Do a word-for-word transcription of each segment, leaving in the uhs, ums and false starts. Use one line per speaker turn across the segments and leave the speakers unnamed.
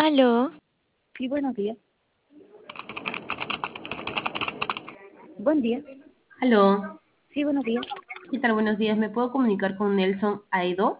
Aló,
Sí, buenos días. Buen día.
Aló,
Sí, buenos días.
¿qué tal? Buenos días. ¿Me puedo comunicar con Nelson Aedo?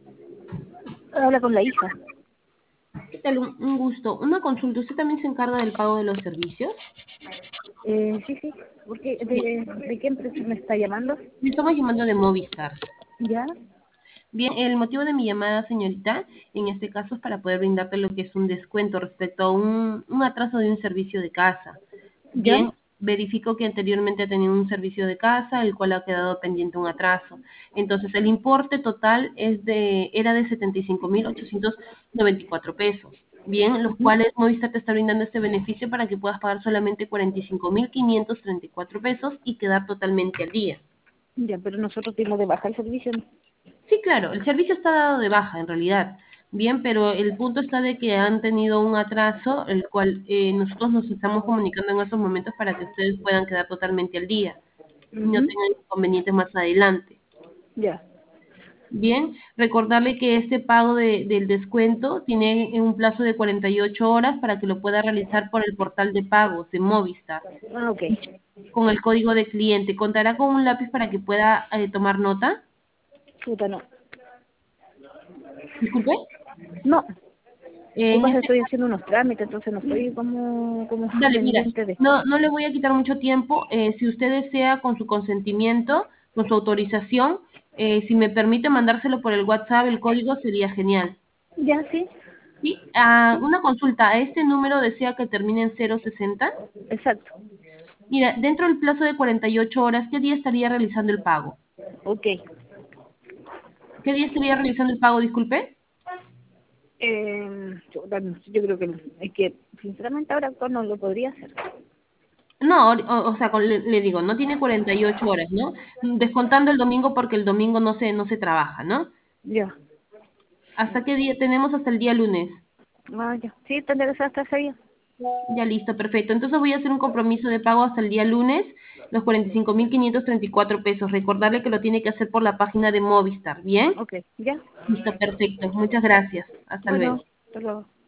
Habla con la hija.
¿Qué tal? Un, un gusto. Una consulta. ¿Usted también se encarga del pago de los servicios?
Eh, sí, sí. ¿Por qué?
Bien,
¿De, de qué empresa me está llamando?
le estamos llamando de Movistar.
¿Ya?
Bien, el motivo de mi llamada, señorita, en este caso es para poder brindarte lo que es un descuento respecto a un, un atraso de un servicio de casa.
¿Ya?
Bien, verifico que anteriormente ha tenido un servicio de casa, el cual ha quedado pendiente un atraso. Entonces, el importe total es de era de setenta y cinco mil ochocientos noventa y cuatro pesos. Bien, los
Ujú.
cuales Movistar te está brindando este beneficio para que puedas pagar solamente cuarenta y cinco mil quinientos treinta y cuatro pesos y quedar totalmente al día.
Ya, pero nosotros tenemos de baja el servicio, ¿no?
Sí, claro, el servicio está dado de baja en realidad. Bien, pero el punto está de que han tenido un atraso, el cual eh, nosotros nos estamos comunicando en estos momentos para que ustedes puedan quedar totalmente al día y no
Ujú.
tengan inconvenientes más adelante.
Ya.
Bien, recordarle que este pago de- del descuento tiene un plazo de cuarenta y ocho horas para que lo pueda realizar por el portal de pagos de Movistar
Ah, ok.
con el código de cliente. ¿Contará con un lápiz para que pueda eh, tomar nota?
Puta, no.
Disculpe.
No. Lo que
En
pasa es
este
que estoy haciendo unos trámites, entonces no estoy como, como
Dale, mira,
pendiente de...
no, no le voy a quitar mucho tiempo. Eh, si usted desea, con su consentimiento, con su autorización, eh, si me permite mandárselo por el WhatsApp, el código sería genial.
Ya, sí.
Sí, ah,
Sí.
una consulta. ¿A este número desea que termine en cero sesenta?
Exacto.
Mira, dentro del plazo de cuarenta y ocho horas, ¿qué día estaría realizando el pago?
Ok.
¿Qué día estaría realizando el pago, disculpe?
Eh, yo, bueno, yo creo que no. Es que, sinceramente, ahora actual no lo podría hacer.
No, o, o sea, con- le, le digo, no tiene cuarenta y ocho horas, ¿no? Descontando el domingo porque el domingo no se, no se trabaja, ¿no?
Ya.
¿Hasta qué día? Tenemos hasta el día lunes.
Ah, ya. Sí, tendría que ser hasta ese día.
Ya listo, perfecto. Entonces voy a hacer un compromiso de pago hasta el día lunes, los cuarenta y cinco mil quinientos treinta y cuatro pesos. Recordarle que lo tiene que hacer por la página de Movistar, ¿bien?
Ok. Ya.
Listo, perfecto. Muchas gracias. Hasta luego.
Bueno, hasta luego.